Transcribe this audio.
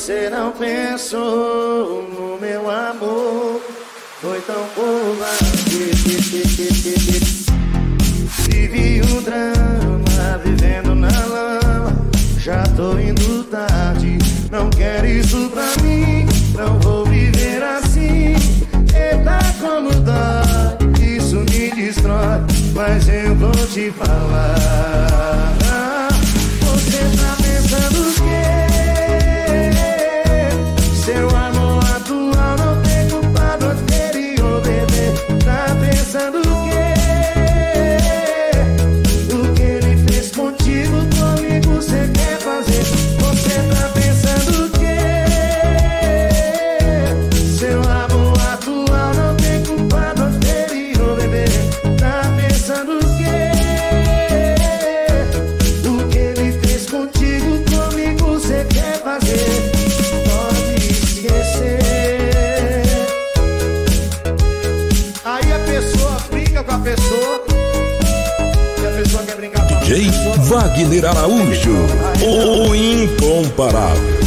Você não pensou no meu amor, foi tão covarde. Vivi um drama, vivendo na lama. Já tô indo tarde, não quero isso pra mim. Não vou viver assim. Eita, como dói, isso me destrói. Mas eu vou te falar. Você tá pensando o quê? Seu amor atual não tem culpa do anterior, bebê. Tá pensando o quê? O que ele fez contigo, comigo cê quer fazer? Você tá pensando o quê? Seu amor atual não tem culpa do anterior, bebê. Tá pensando o quê? O que ele fez contigo, comigo cê quer fazer? Pode esquecer. Aí a pessoa brinca com a pessoa e a pessoa quer brincar com a DJ pessoa. Wagner Araújo, o incomparável.